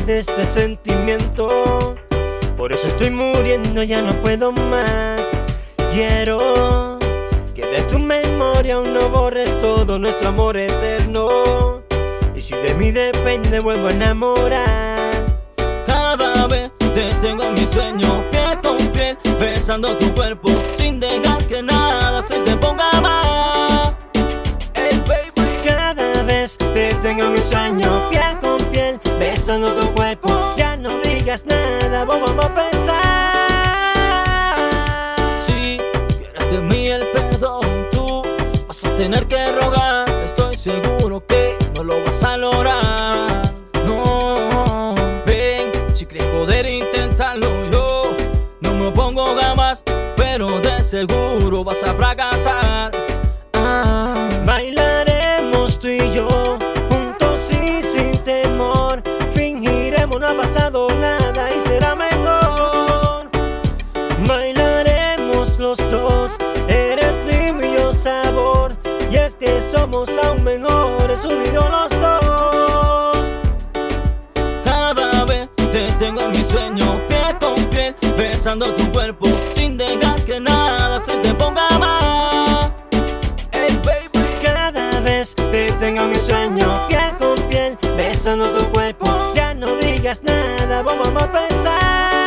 de este sentimiento. Por eso estoy muriendo, ya no puedo más. Quiero que de tu memoria aún no borres todo nuestro amor eterno. Y si de mí depende, vuelvo a enamorar. Cada vez te tengo en mi sueño, piel con piel, besando tu cuerpo, sin dejar que nada se te ponga mal. Hey baby, cada vez te tengo en mi sueño, piel con piel, besando tu cuerpo. Ya no digas nada, vamos a pensar. si quieres de mí el perdón, tú vas a tener que rogar. Estoy seguro que no lo vas a lograr. No, ven, si crees poder intentarlo, yo no me opongo jamás, pero de seguro vas a fracasar. Bailaremos tú y yo, juntos y sin temor. Fingiremos no ha pasado nada y será mejor. Bailaremos los dos, eres ritmo y yo sabor. Y es que somos aún mejores unidos los dos. Cada vez te tengo en mi sueño, piel con piel, besando tu cuerpo, sin dejar que nada se te ponga mal. Hey baby, cada vez te tengo en mi sueño, piel con piel, besando tu cuerpo. Ya no digas nada, vamos a pensar.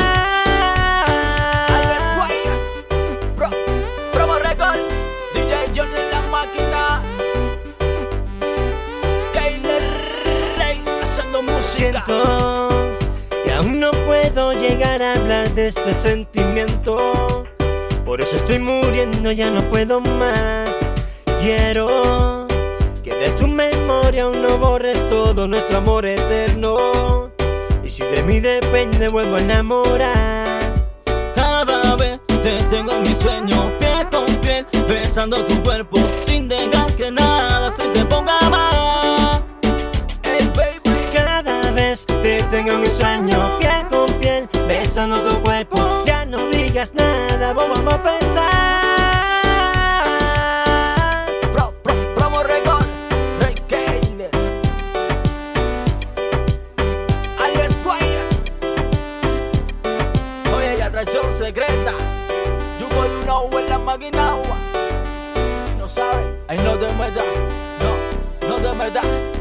Promo Record, DJ John en la máquina, Kayler Rey haciendo música. Siento que aún no puedo llegar a hablar de este sentimiento. Por eso estoy muriendo, ya no puedo más. Quiero que de tu memoria aún no borres todo nuestro amor eterno. Y si de mí depende, vuelvo a enamorar. Cada vez te tengo en mi sueño, piel con piel, besando tu cuerpo, sin dejar que nada se te ponga mal. Hey baby, cada vez te tengo en mi sueño, piel con piel, besando tu cuerpo. Ya no digas nada, vamos a pensar. Promo Record, Rey Kayler, alias Squire. Oye, ya traición secreta, you go you know en la máquina. Si no sabes, ahí no te metas, no te metas.